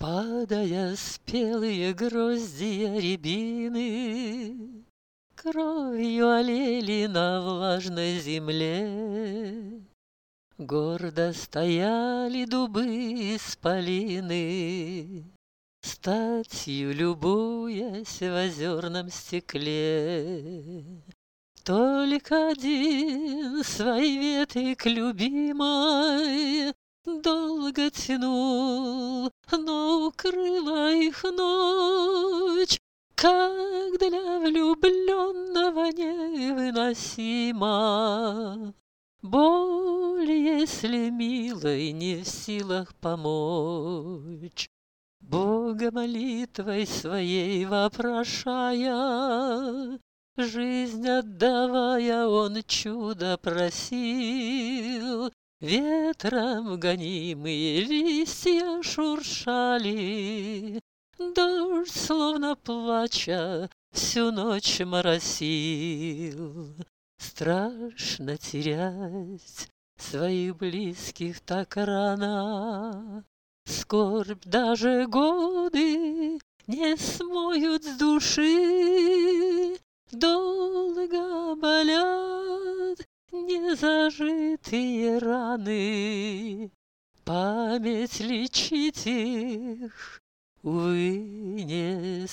Падая спелые гроздья рябины, кровью олели на влажной земле. Гордо стояли дубы исполины, статью любуясь в озерном стекле. Только один свои ветви к любимой долго тянул, но укрыла их ночь, как для влюбленного невыносима. Боль, если милой не в силах помочь, Бога молитвой своей вопрошая, жизнь отдавая, он чудо просил. Ветром гонимые листья шуршали, дождь, словно плача, всю ночь моросил. Страшно терять своих близких так рано, скорбь даже годы не смоют с души. Долго болят незажитые раны, память лечить их, увы, не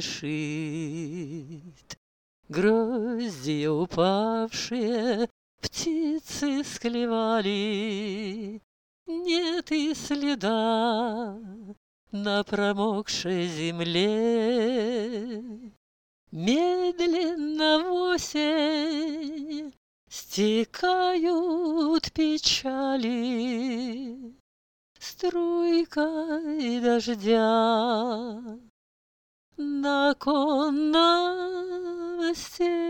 спешит. Гроздья упавшие птицы склевали, нет и следа на промокшей земле. Медленно в осень стекают печали струйкой дождя на конном стекле.